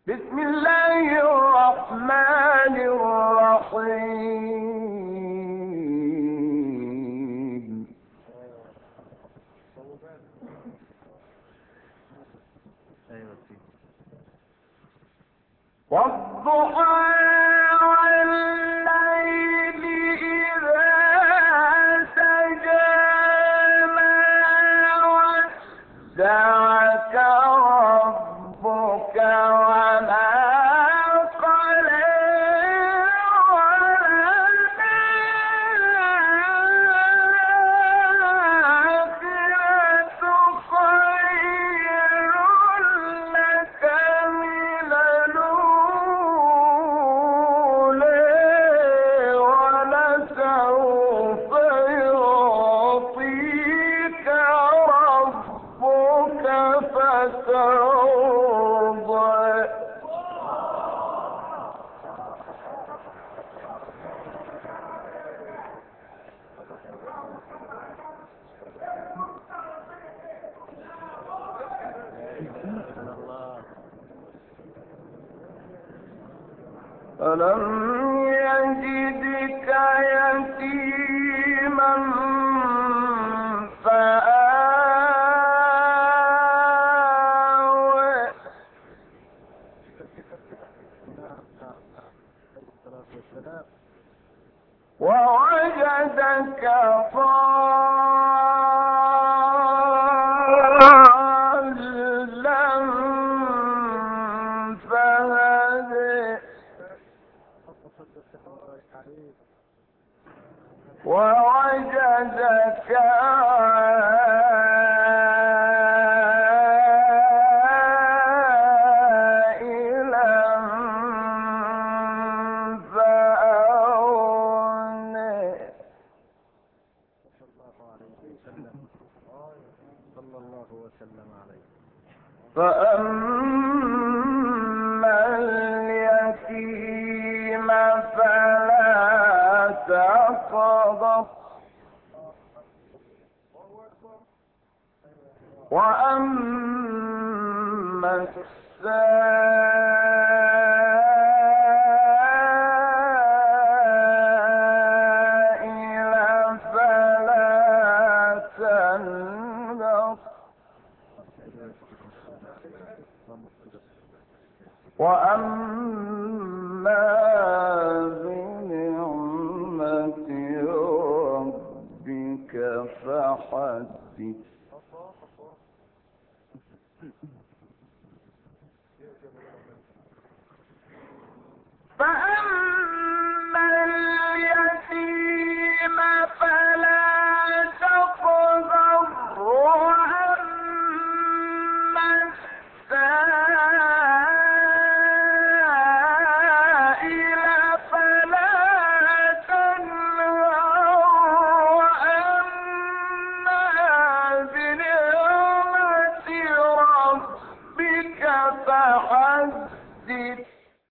بسم الله الرحمن الرحيم. والضحى والليل إذا سجى ما ودعك ربك وما قلى وللآخرة خير لك من الأولى ولسوف يعطيك ربك فترضى. ألم يجدك يتيما فآوى ووجدك ضالا فهدى ووجدك عائلا فأغنى فأما اليتيم فلا تقهر وأما السائل فلا تنهر وأما بنعمة ربك فحدث. فأما اليتيم فلا